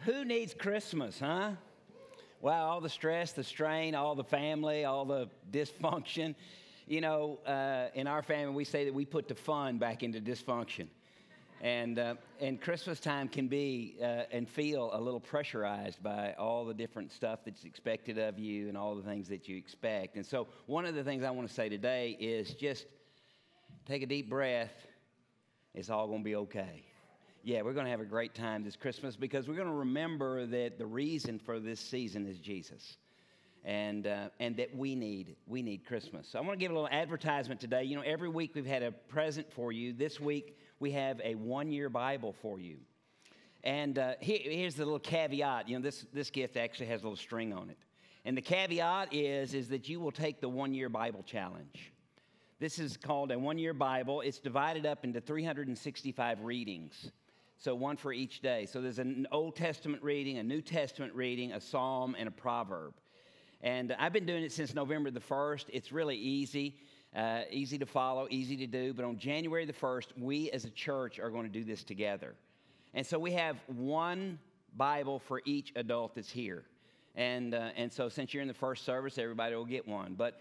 Who needs Christmas, huh? Wow, all the stress, the strain, all the family, all the dysfunction. You know, in our family, we say that we put the fun back into dysfunction. And Christmas time can be and feel a little pressurized by all the different stuff that's expected of you and all the things that you expect. And so one of the things I want to say today is just take a deep breath. It's all going to be okay. Yeah, we're going to have a great time this Christmas because we're going to remember that the reason for this season is Jesus. And that we need Christmas. So I want to give a little advertisement today. You know, every week we've had a present for you. This week we have a one-year Bible for you. And here's the little caveat. You know, this gift actually has a little string on it. And the caveat is that you will take the one-year Bible challenge. This is called a one-year Bible. It's divided up into 365 readings. So one for each day. So there's an Old Testament reading, a New Testament reading, a psalm, and a proverb. And I've been doing it since November the 1st. It's really easy to follow, easy to do. But on January the 1st, we as a church are going to do this together. And so we have one Bible for each adult that's here. And so since you're in the first service, everybody will get one. But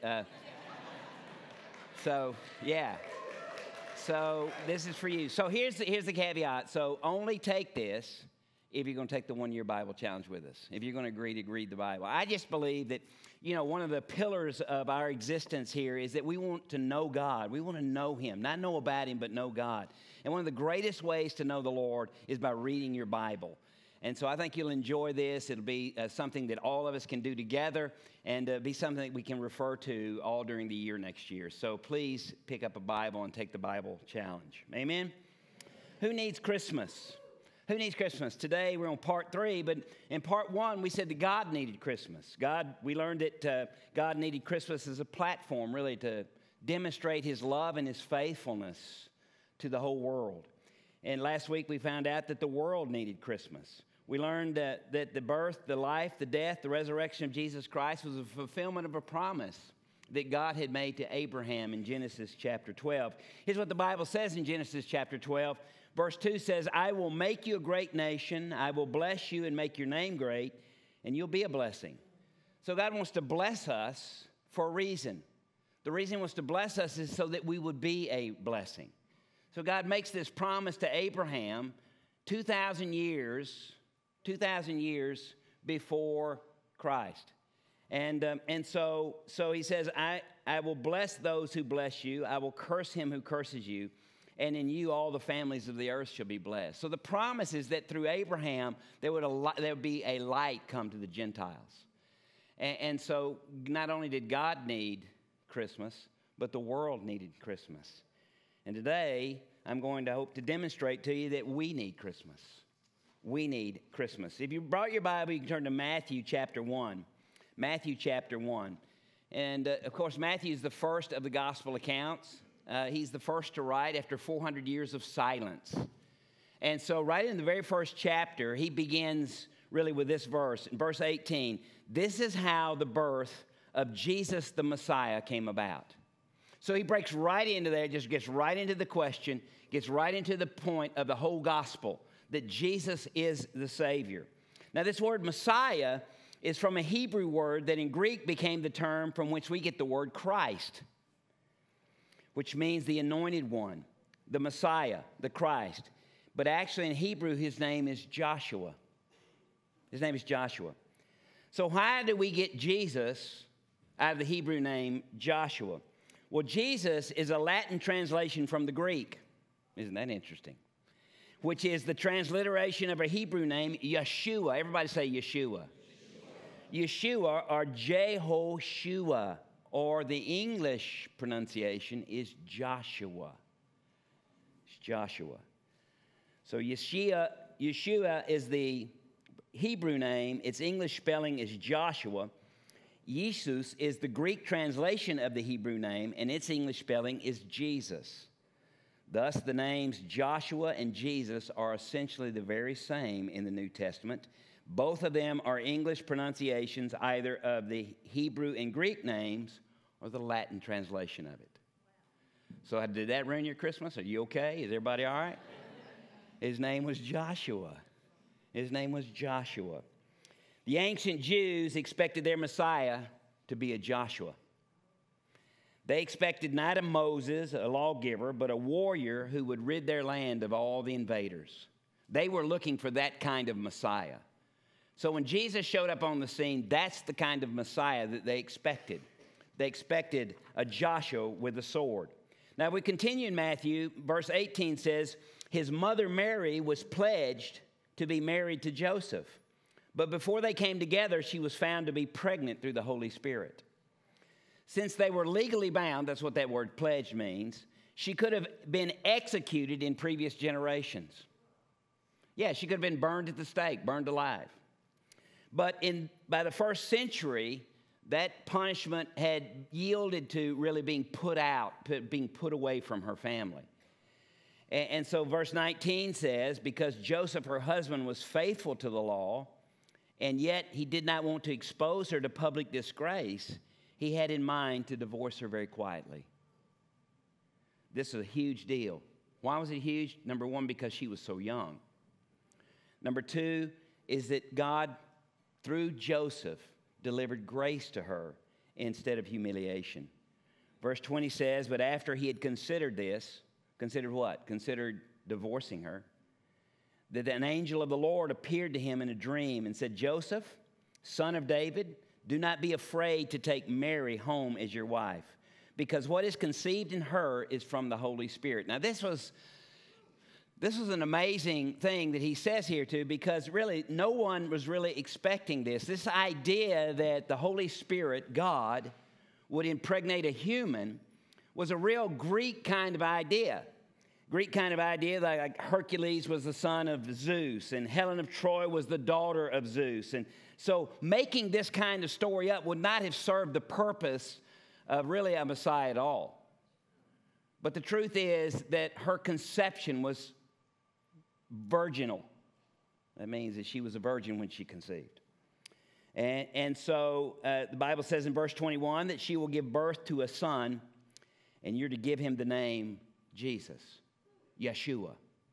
so, yeah. So this is for you. So here's the caveat. So only take this if you're going to take the one-year Bible challenge with us, if you're going to agree to read the Bible. I just believe that, you know, one of the pillars of our existence here is that we want to know God. We want to know Him, not know about Him, but know God. And one of the greatest ways to know the Lord is by reading your Bible. And so I think you'll enjoy this. It'll be something that all of us can do together and be something that we can refer to all during the year next year. So please pick up a Bible and take the Bible challenge. Amen? Who needs Christmas? Who needs Christmas? Today we're on part 3, but in part 1 we said that God needed Christmas. We learned that God needed Christmas as a platform really to demonstrate His love and His faithfulness to the whole world. And last week we found out that the world needed Christmas. We learned that the birth, the life, the death, the resurrection of Jesus Christ was a fulfillment of a promise that God had made to Abraham in Genesis chapter 12. Here's what the Bible says in Genesis chapter 12. Verse 2 says, I will make you a great nation. I will bless you and make your name great, and you'll be a blessing. So God wants to bless us for a reason. The reason He wants to bless us is so that we would be a blessing. So God makes this promise to Abraham 2,000 years before Christ. And so He says, I will bless those who bless you. I will curse him who curses you. And in you all the families of the earth shall be blessed. So the promise is that through Abraham, there would be a light come to the Gentiles. And so not only did God need Christmas, but the world needed Christmas. And today, I'm going to hope to demonstrate to you that we need Christmas. We need Christmas. If you brought your Bible, you can turn to Matthew chapter 1. Matthew chapter 1. And, of course, Matthew is the first of the gospel accounts. He's the first to write after 400 years of silence. And so right in the very first chapter, he begins really with this verse. In verse 18, this is how the birth of Jesus the Messiah came about. So he breaks right into there, just gets right into the question, gets right into the point of the whole gospel, that Jesus is the Savior. Now this word Messiah is from a Hebrew word that in Greek became the term from which we get the word Christ, which means the anointed one, the Messiah, the Christ. But actually in Hebrew, his name is Joshua. His name is Joshua. So how do we get Jesus out of the Hebrew name Joshua? Well, Jesus is a Latin translation from the Greek. Isn't that interesting? Which is the transliteration of a Hebrew name, Yeshua. Everybody say Yeshua. Yeshua or Jehoshua, or the English pronunciation is Joshua. It's Joshua. So Yeshua is the Hebrew name. Its English spelling is Joshua. Jesus is the Greek translation of the Hebrew name, and its English spelling is Jesus. Thus, the names Joshua and Jesus are essentially the very same in the New Testament. Both of them are English pronunciations either of the Hebrew and Greek names or the Latin translation of it. So did that ruin your Christmas? Are you okay? Is everybody all right? His name was Joshua. His name was Joshua. The ancient Jews expected their Messiah to be a Joshua. They expected not a Moses, a lawgiver, but a warrior who would rid their land of all the invaders. They were looking for that kind of Messiah. So when Jesus showed up on the scene, that's the kind of Messiah that they expected. They expected a Joshua with a sword. Now we continue in Matthew, verse 18 says, his mother Mary was pledged to be married to Joseph. But before they came together, she was found to be pregnant through the Holy Spirit. Since they were legally bound, that's what that word pledged means, she could have been executed in previous generations. Yeah, she could have been burned at the stake, burned alive. But by the first century, that punishment had yielded to really being put out, being put away from her family. And so verse 19 says, because Joseph, her husband, was faithful to the law, and yet he did not want to expose her to public disgrace, he had in mind to divorce her very quietly. This is a huge deal. Why was it huge? Number one, because she was so young. Number two is that God, through Joseph, delivered grace to her instead of humiliation. Verse 20 says, but after he had considered this, considered what? Considered divorcing her, that an angel of the Lord appeared to him in a dream and said, Joseph, son of David, do not be afraid to take Mary home as your wife, because what is conceived in her is from the Holy Spirit. Now, this was an amazing thing that he says here too, because really no one was really expecting this. This idea that the Holy Spirit, God, would impregnate a human was a real Greek kind of idea. Greek kind of idea, like Hercules was the son of Zeus, and Helen of Troy was the daughter of Zeus. And so making this kind of story up would not have served the purpose of really a Messiah at all. But the truth is that her conception was virginal. That means that she was a virgin when she conceived. And so the Bible says in verse 21 that she will give birth to a son, and you're to give him the name Jesus, Yeshua.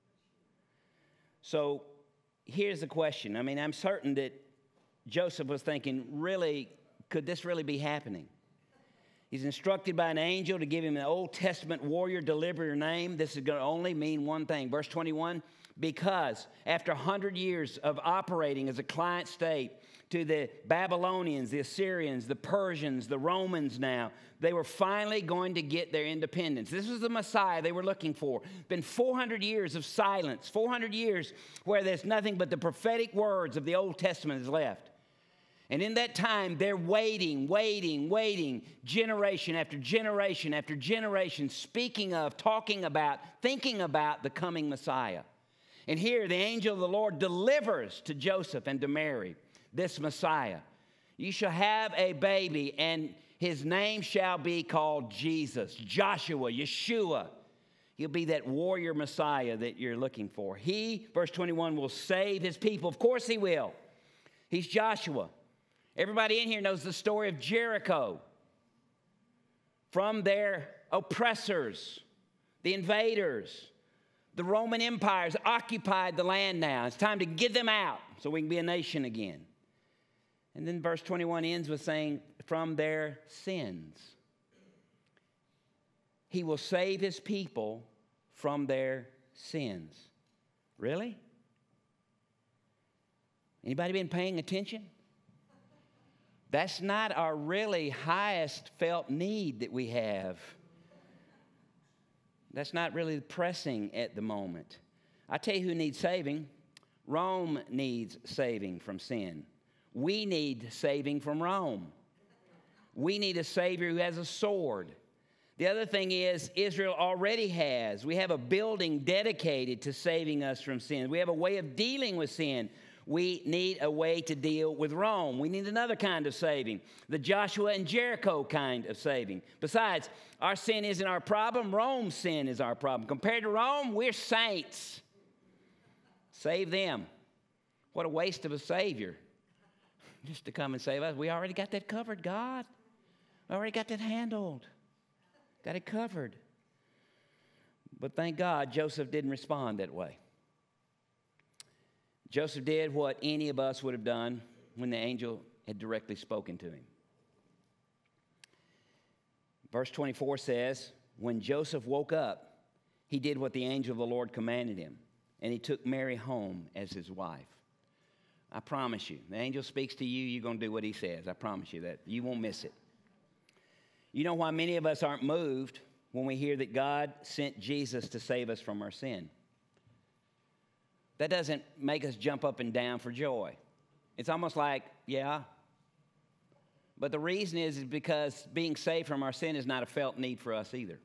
So here's the question. I mean, I'm certain that Joseph was thinking, really, could this really be happening? He's instructed by an angel to give him an Old Testament warrior deliverer name. This is going to only mean one thing. Verse 21, because after 100 years of operating as a client state to the Babylonians, the Assyrians, the Persians, the Romans now, they were finally going to get their independence. This was the Messiah they were looking for. Been 400 years of silence, 400 years where there's nothing but the prophetic words of the Old Testament is left. And in that time, they're waiting, generation after generation after generation, speaking of, talking about, thinking about the coming Messiah. And here, the angel of the Lord delivers to Joseph and to Mary this Messiah. You shall have a baby, and his name shall be called Jesus, Joshua, Yeshua. He'll be that warrior Messiah that you're looking for. He, verse 21, will save his people. Of course he will. He's Joshua. Everybody in here knows the story of Jericho. From their oppressors, the invaders, the Roman empires occupied the land now. It's time to get them out so we can be a nation again. And then verse 21 ends with saying, from their sins. He will save his people from their sins. Really? Anybody been paying attention? That's not our really highest felt need that we have. That's not really pressing at the moment. I tell you who needs saving. Rome needs saving from sin. We need saving from Rome. We need a Savior who has a sword. The other thing is, Israel already has. We have a building dedicated to saving us from sin. We have a way of dealing with sin. We need a way to deal with Rome. We need another kind of saving, the Joshua and Jericho kind of saving. Besides, our sin isn't our problem. Rome's sin is our problem. Compared to Rome, we're saints. Save them. What a waste of a Savior just to come and save us. We already got that covered, God. We already got that handled. Got it covered. But thank God Joseph didn't respond that way. Joseph did what any of us would have done when the angel had directly spoken to him. Verse 24 says, when Joseph woke up, he did what the angel of the Lord commanded him, and he took Mary home as his wife. I promise you, the angel speaks to you, you're going to do what he says. I promise you that. You won't miss it. You know why many of us aren't moved when we hear that God sent Jesus to save us from our sin? That doesn't make us jump up and down for joy. It's almost like, yeah. But the reason is because being saved from our sin is not a felt need for us either.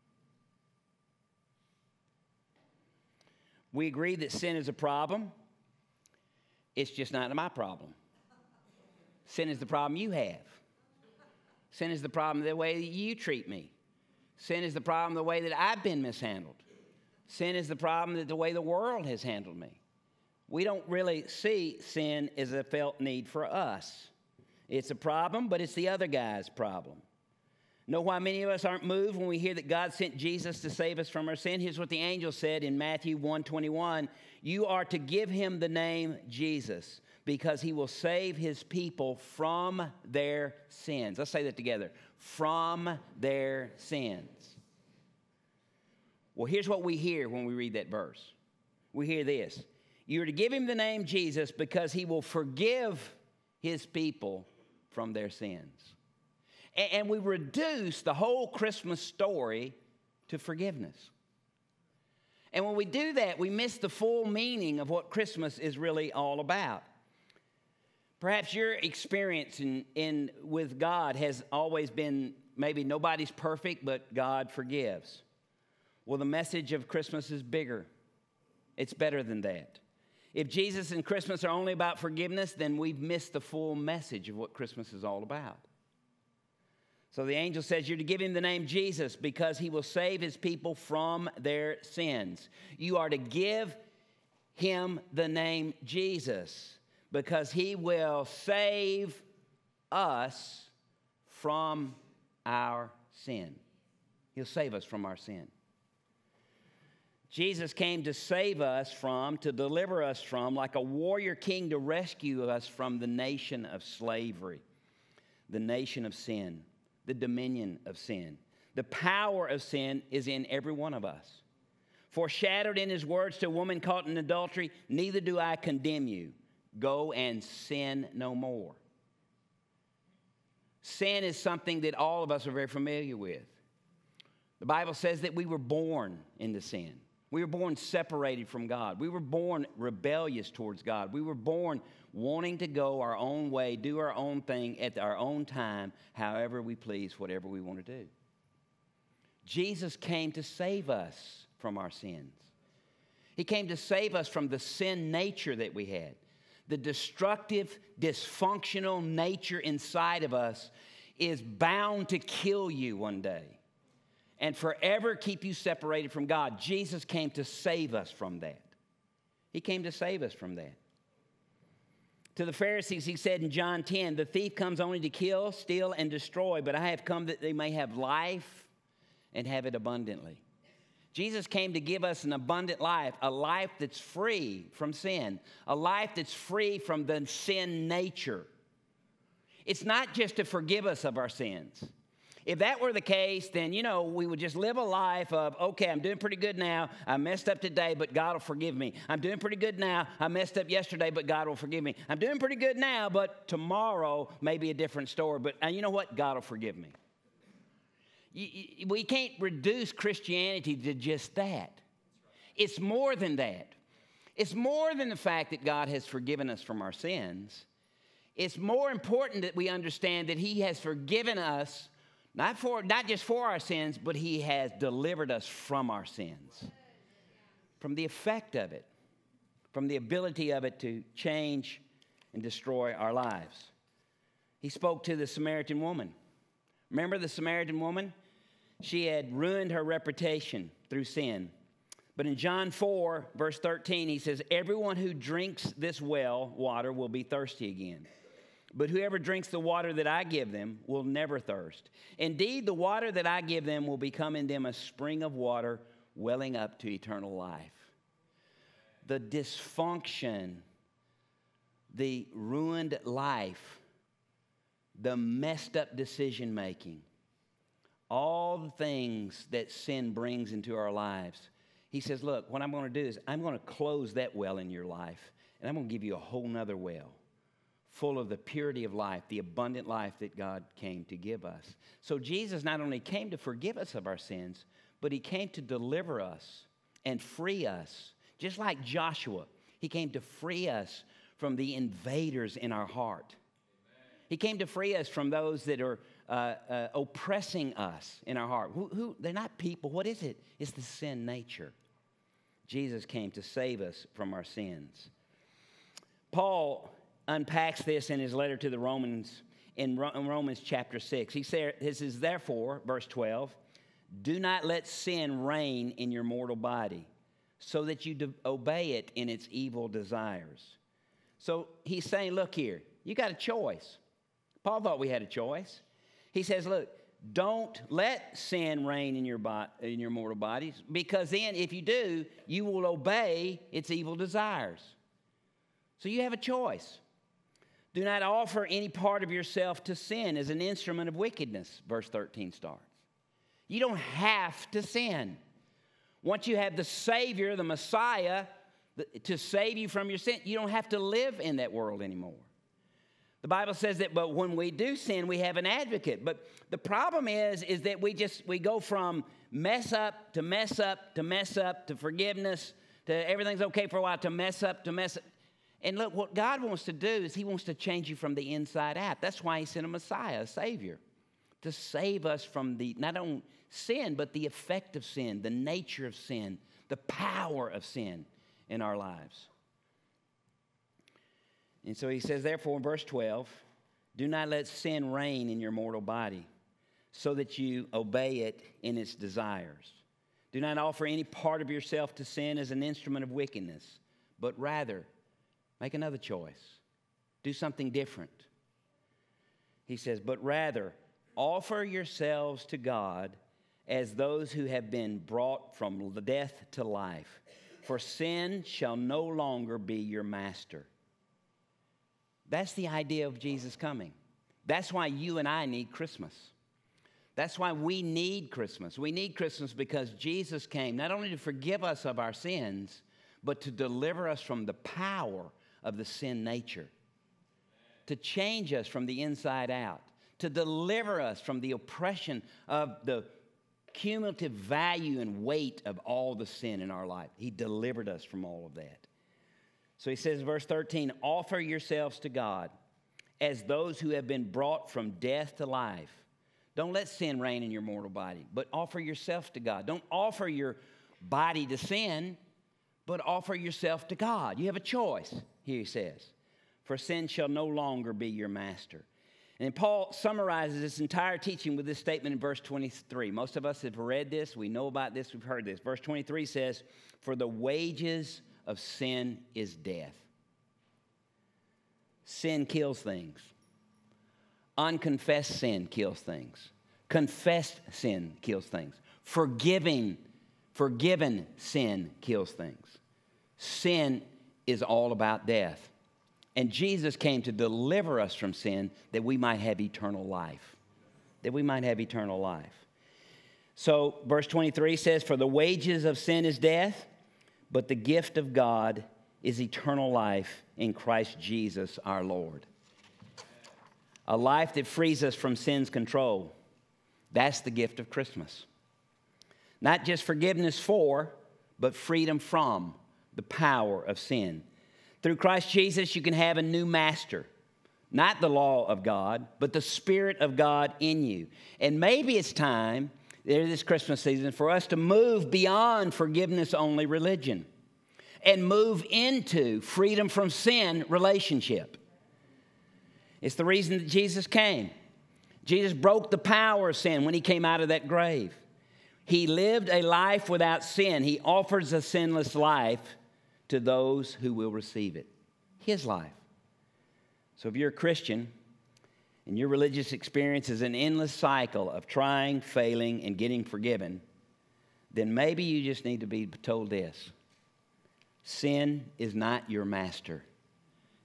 We agree that sin is a problem. It's just not my problem. Sin is the problem you have. Sin is the problem the way that you treat me. Sin is the problem the way that I've been mishandled. Sin is the problem that the way the world has handled me. We don't really see sin as a felt need for us. It's a problem, but it's the other guy's problem. Know why many of us aren't moved when we hear that God sent Jesus to save us from our sin? Here's what the angel said in Matthew 1:21. You are to give him the name Jesus because he will save his people from their sins. Let's say that together. From their sins. Well, here's what we hear when we read that verse. We hear this. You're to give him the name Jesus because he will forgive his people from their sins. And we reduce the whole Christmas story to forgiveness. And when we do that, we miss the full meaning of what Christmas is really all about. Perhaps your experience with God has always been maybe nobody's perfect, but God forgives. Well, the message of Christmas is bigger. It's better than that. If Jesus and Christmas are only about forgiveness, then we've missed the full message of what Christmas is all about. So the angel says you're to give him the name Jesus because he will save his people from their sins. You are to give him the name Jesus because he will save us from our sin. He'll save us from our sin. Jesus came to save us from, to deliver us from, like a warrior king to rescue us from the nation of slavery, the nation of sin, the dominion of sin. The power of sin is in every one of us. Foreshadowed in his words to a woman caught in adultery, neither do I condemn you. Go and sin no more. Sin is something that all of us are very familiar with. The Bible says that we were born into sin. We were born separated from God. We were born rebellious towards God. We were born wanting to go our own way, do our own thing at our own time, however we please, whatever we want to do. Jesus came to save us from our sins. He came to save us from the sin nature that we had. The destructive, dysfunctional nature inside of us is bound to kill you one day and forever keep you separated from God. Jesus came to save us from that. He came to save us from that. To the Pharisees, he said in John 10, the thief comes only to kill, steal, and destroy, but I have come that they may have life and have it abundantly. Jesus came to give us an abundant life, a life that's free from sin, a life that's free from the sin nature. It's not just to forgive us of our sins. If that were the case, then, we would just live a life of, okay, I'm doing pretty good now. I messed up today, but God will forgive me. I'm doing pretty good now. I messed up yesterday, but God will forgive me. I'm doing pretty good now, but tomorrow may be a different story. But you know what? God will forgive me. We can't reduce Christianity to just that. It's more than that. It's more than the fact that God has forgiven us from our sins. It's more important that we understand that he has forgiven us not just for our sins, but he has delivered us from our sins, from the effect of it, from the ability of it to change and destroy our lives. He spoke to the Samaritan woman. Remember the Samaritan woman? She had ruined her reputation through sin. But in John 4, verse 13, he says, everyone who drinks this well water will be thirsty again. But whoever drinks the water that I give them will never thirst. Indeed, the water that I give them will become in them a spring of water welling up to eternal life. The dysfunction the ruined life, the messed up decision making, all the things that sin brings into our lives. He says, look, what I'm going to do is I'm going to close that well in your life, and I'm going to give you a whole nother well full of the purity of life, the abundant life that God came to give us. So Jesus not only came to forgive us of our sins, but he came to deliver us and free us. Just like Joshua, he came to free us from the invaders in our heart. He came to free us from those that are oppressing us in our heart. They're not people. What is it? It's the sin nature. Jesus came to save us from our sins. Paul unpacks this in his letter to the Romans in Romans chapter 6. He says, this is therefore, verse 12, do not let sin reign in your mortal body, so that you obey it in its evil desires. So he's saying, look here, you got a choice. Paul thought we had a choice. He says, look, don't let sin reign in your mortal bodies, because then if you do, you will obey its evil desires. So you have a choice. Do not offer any part of yourself to sin as an instrument of wickedness, verse 13 starts. You don't have to sin. Once you have the Savior, the Messiah, to save you from your sin, you don't have to live in that world anymore. The Bible says that, but when we do sin, we have an advocate. But the problem is that we go from mess up to mess up to mess up to forgiveness to everything's okay for a while to mess up to mess up. And look, what God wants to do is he wants to change you from the inside out. That's why he sent a Messiah, a Savior, to save us from not only sin, but the effect of sin, the nature of sin, the power of sin in our lives. And so he says, therefore, in verse 12, do not let sin reign in your mortal body, so that you obey it in its desires. Do not offer any part of yourself to sin as an instrument of wickedness, but rather make another choice. Do something different. He says, but rather offer yourselves to God as those who have been brought from death to life. For sin shall no longer be your master. That's the idea of Jesus coming. That's why you and I need Christmas. That's why we need Christmas. We need Christmas because Jesus came not only to forgive us of our sins, but to deliver us from the power of the sin nature, to change us from the inside out, to deliver us from the oppression of the cumulative value and weight of all the sin in our life. He delivered us from all of that. So he says, verse 13, offer yourselves to God as those who have been brought from death to life. Don't let sin reign in your mortal body, but offer yourself to God. Don't offer your body to sin, but offer yourself to God. You have a choice, here he says. For sin shall no longer be your master. And Paul summarizes this entire teaching with this statement in verse 23. Most of us have read this. We know about this. We've heard this. Verse 23 says, for the wages of sin is death. Sin kills things. Unconfessed sin kills things. Confessed sin kills things. Forgiven sin kills things. Sin is all about death. And Jesus came to deliver us from sin that we might have eternal life. That we might have eternal life. So verse 23 says, for the wages of sin is death, but the gift of God is eternal life in Christ Jesus our Lord. A life that frees us from sin's control. That's the gift of Christmas. Not just forgiveness for, but freedom from the power of sin. Through Christ Jesus, you can have a new master. Not the law of God, but the Spirit of God in you. And maybe it's time, this Christmas season, for us to move beyond forgiveness-only religion and move into freedom from sin relationship. It's the reason that Jesus came. Jesus broke the power of sin when he came out of that grave. He lived a life without sin. He offers a sinless life to those who will receive it. His life. So if you're a Christian and your religious experience is an endless cycle of trying, failing, and getting forgiven, then maybe you just need to be told this. Sin is not your master.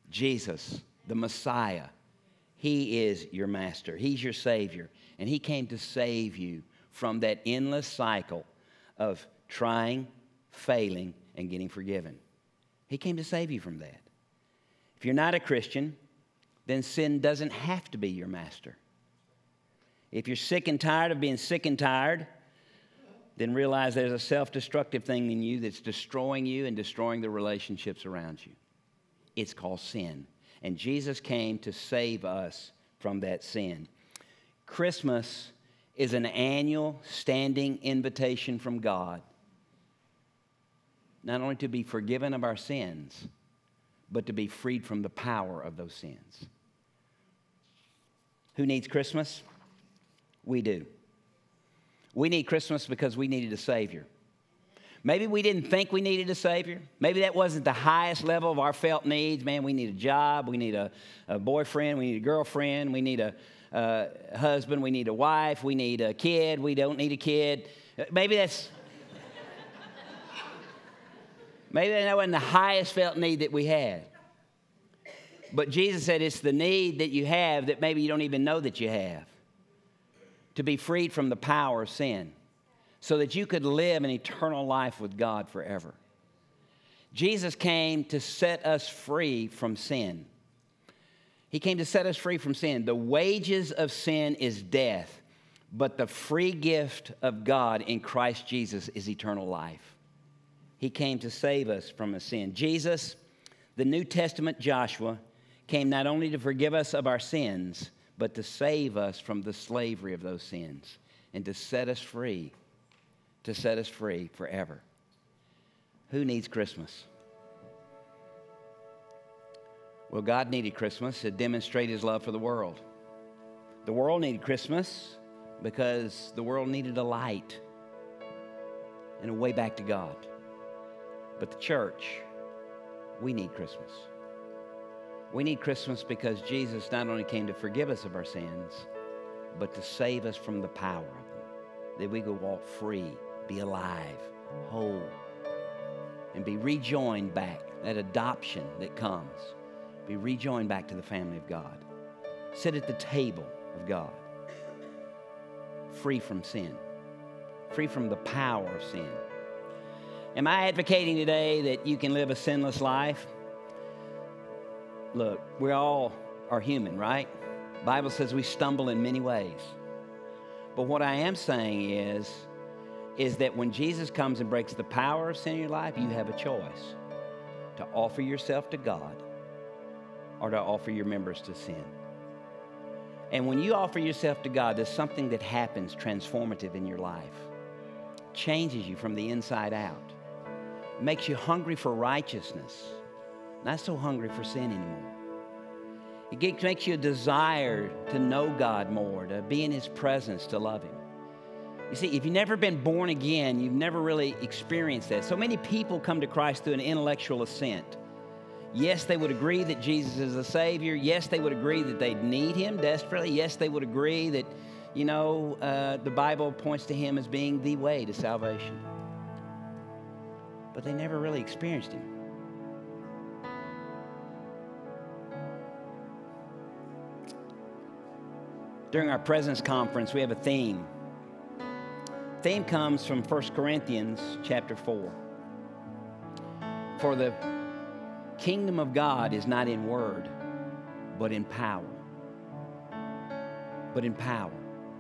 Jesus, the Messiah, He is your master. He's your Savior. And He came to save you from that endless cycle of trying, failing, and getting forgiven. He came to save you from that. If you're not a Christian, then sin doesn't have to be your master. If you're sick and tired of being sick and tired, then realize there's a self-destructive thing in you that's destroying you and destroying the relationships around you. It's called sin. And Jesus came to save us from that sin. Christmas is an annual standing invitation from God, not only to be forgiven of our sins, but to be freed from the power of those sins. Who needs Christmas? We do. We need Christmas because we needed a Savior. Maybe we didn't think we needed a Savior. Maybe that wasn't the highest level of our felt needs. Man, we need a job. We need a boyfriend. We need a girlfriend. We need a husband. We need a wife. We need a kid. We don't need a kid. Maybe that wasn't the highest felt need that we had. But Jesus said it's the need that you have that maybe you don't even know that you have. To be freed from the power of sin, so that you could live an eternal life with God forever. Jesus came to set us free from sin. He came to set us free from sin. The wages of sin is death, but the free gift of God in Christ Jesus is eternal life. He came to save us from a sin. Jesus, the New Testament Joshua, came not only to forgive us of our sins, but to save us from the slavery of those sins and to set us free forever. Who needs Christmas? Well, God needed Christmas to demonstrate His love for the world. The world needed Christmas because the world needed a light and a way back to God. But the church, we need Christmas. We need Christmas because Jesus not only came to forgive us of our sins, but to save us from the power of them, that we could walk free, be alive, whole, and be rejoined back, that adoption that comes, be rejoined back to the family of God. Sit at the table of God, free from sin, free from the power of sin. Am I advocating today that you can live a sinless life? Look, we all are human, right? The Bible says we stumble in many ways. But what I am saying is that when Jesus comes and breaks the power of sin in your life, you have a choice to offer yourself to God or to offer your members to sin. And when you offer yourself to God, there's something that happens transformative in your life. It changes you from the inside out. It makes you hungry for righteousness. Not so hungry for sin anymore. It makes you a desire to know God more, to be in His presence, to love Him. You see, if you've never been born again, you've never really experienced that. So many people come to Christ through an intellectual assent. Yes, they would agree that Jesus is the Savior. Yes, they would agree that they need Him desperately. Yes, they would agree that, the Bible points to Him as being the way to salvation. But they never really experienced Him. During our Presence Conference, we have a theme. The theme comes from 1 Corinthians chapter 4. For the kingdom of God is not in word, but in power. But in power.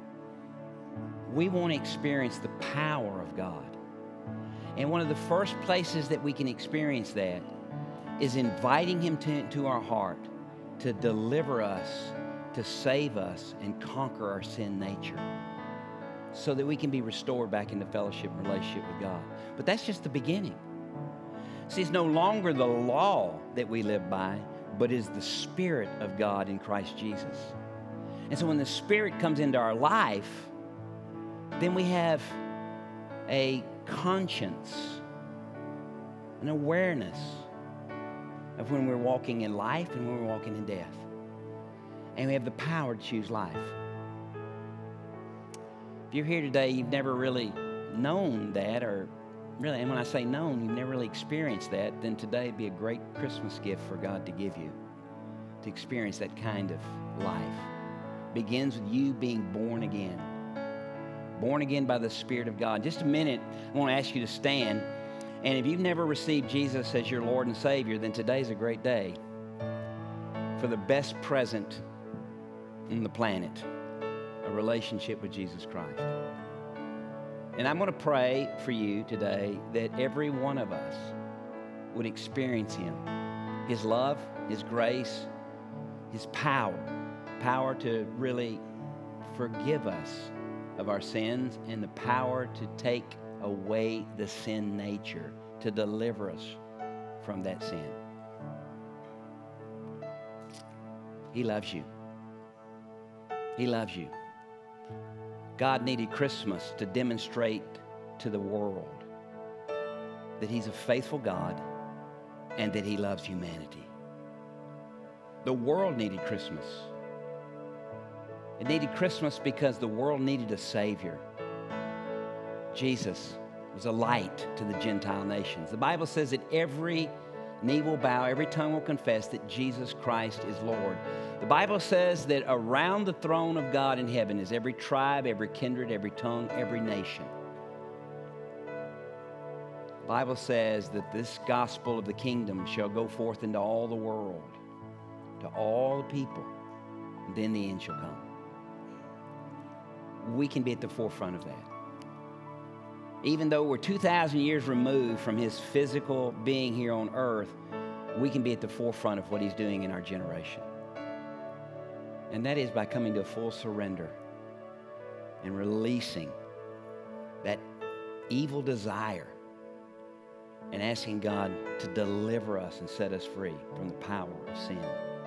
We want to experience the power of God. And one of the first places that we can experience that is inviting Him into our heart to deliver us, to save us, and conquer our sin nature so that we can be restored back into fellowship and relationship with God. But that's just the beginning. See, it's no longer the law that we live by, but is the Spirit of God in Christ Jesus. And so when the Spirit comes into our life, then we have a conscience, an awareness of when we're walking in life and when we're walking in death. And we have the power to choose life. If you're here today, you've never really known that, or really, and when I say known, you've never really experienced that, then today would be a great Christmas gift for God to give you. to experience that kind of life. It begins with you being born again. Born again by the Spirit of God. In just a minute, I want to ask you to stand. And if you've never received Jesus as your Lord and Savior, then today's a great day for the best present on the planet, a relationship with Jesus Christ. And I'm going to pray for you today that every one of us would experience Him, His love, His grace, His power to really forgive us of our sins, and the power to take away the sin nature, to deliver us from that sin. He loves you. He loves you. God needed Christmas to demonstrate to the world that He's a faithful God and that He loves humanity. The world needed Christmas. It needed Christmas because the world needed a Savior. Jesus was a light to the Gentile nations. The Bible says that every knee will bow, every tongue will confess that Jesus Christ is Lord. The Bible says that around the throne of God in heaven is every tribe, every kindred, every tongue, every nation. The Bible says that this gospel of the kingdom shall go forth into all the world, to all the people, and then the end shall come. We can be at the forefront of that. Even though we're 2,000 years removed from His physical being here on earth, we can be at the forefront of what He's doing in our generation. And that is by coming to a full surrender and releasing that evil desire and asking God to deliver us and set us free from the power of sin.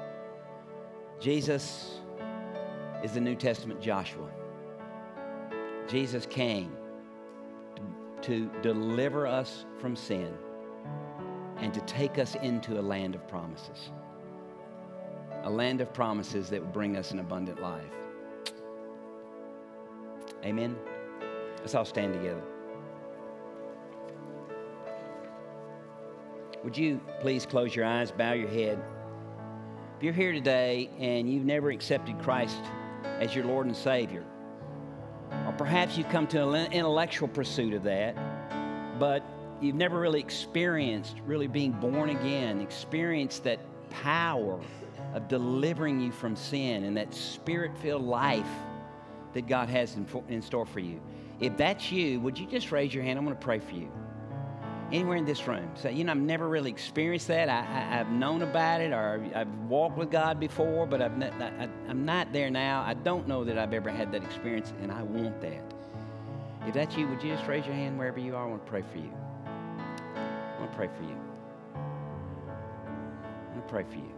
Jesus is the New Testament Joshua. Jesus came to deliver us from sin and to take us into a land of promises. A land of promises that will bring us an abundant life. Amen? Let's all stand together. Would you please close your eyes, bow your head? If you're here today and you've never accepted Christ as your Lord and Savior, or perhaps you've come to an intellectual pursuit of that, but you've never really experienced really being born again, experienced that power of delivering you from sin and that Spirit-filled life that God has in store for you. If that's you, would you just raise your hand? I'm going to pray for you. Anywhere in this room. Say, I've never really experienced that. I've known about it, or I've walked with God before, but I'm not there now. I don't know that I've ever had that experience, and I want that. If that's you, would you just raise your hand wherever you are? I want to pray for you. I want to pray for you. I want to pray for you.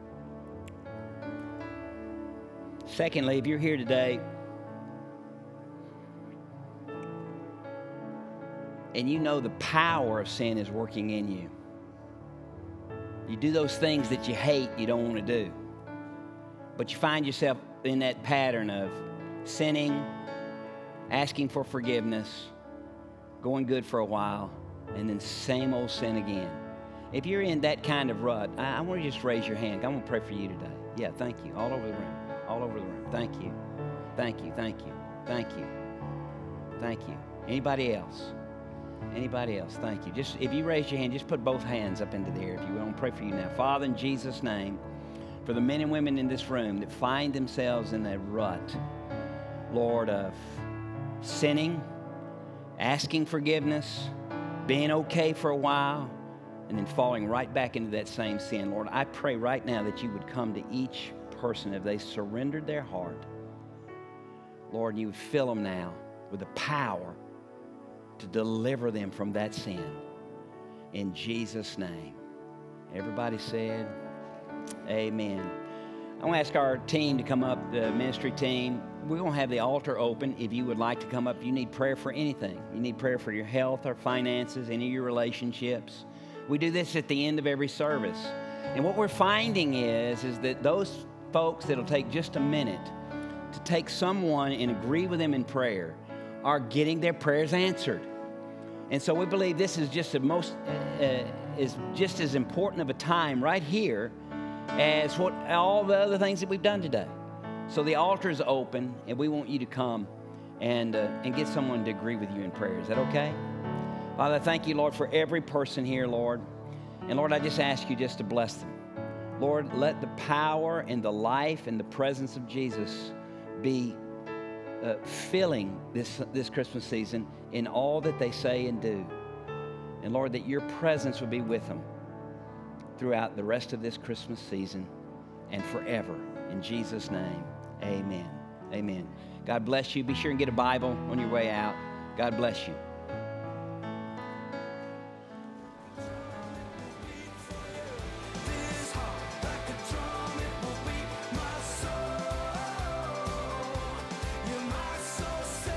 Secondly, if you're here today and you know the power of sin is working in you, you do those things that you hate, you don't want to do, but you find yourself in that pattern of sinning, asking for forgiveness, going good for a while, and then same old sin again. If you're in that kind of rut, I want you to just raise your hand. I'm going to pray for you today. Yeah, thank you. All over the room. All over the room. Thank you. Thank you. Thank you. Thank you. Thank you. Anybody else? Anybody else? Thank you. Just if you raise your hand, just put both hands up into the air if you will. I'm pray for you now. Father, in Jesus' name, for the men and women in this room that find themselves in that rut, Lord, of sinning, asking forgiveness, being okay for a while, and then falling right back into that same sin. Lord, I pray right now that you would come to each person if they surrendered their heart. Lord, you would fill them now with the power to deliver them from that sin. In Jesus' name. Everybody said, amen. I want to ask our team to come up, the ministry team. We're going to have the altar open. If you would like to come up, you need prayer for anything. You need prayer for your health or finances, any of your relationships. We do this at the end of every service. And what we're finding is that those folks that'll take just a minute to take someone and agree with them in prayer are getting their prayers answered. And so we believe this is just is just as important of a time right here as what all the other things that we've done today. So the altar is open, and we want you to come and get someone to agree with you in prayer. Is that okay? Father, I thank you, Lord, for every person here, Lord. And Lord, I just ask you just to bless them. Lord, let the power and the life and the presence of Jesus be filling this Christmas season in all that they say and do. And Lord, that your presence would be with them throughout the rest of this Christmas season and forever. In Jesus' name, amen. Amen. God bless you. Be sure and get a Bible on your way out. God bless you.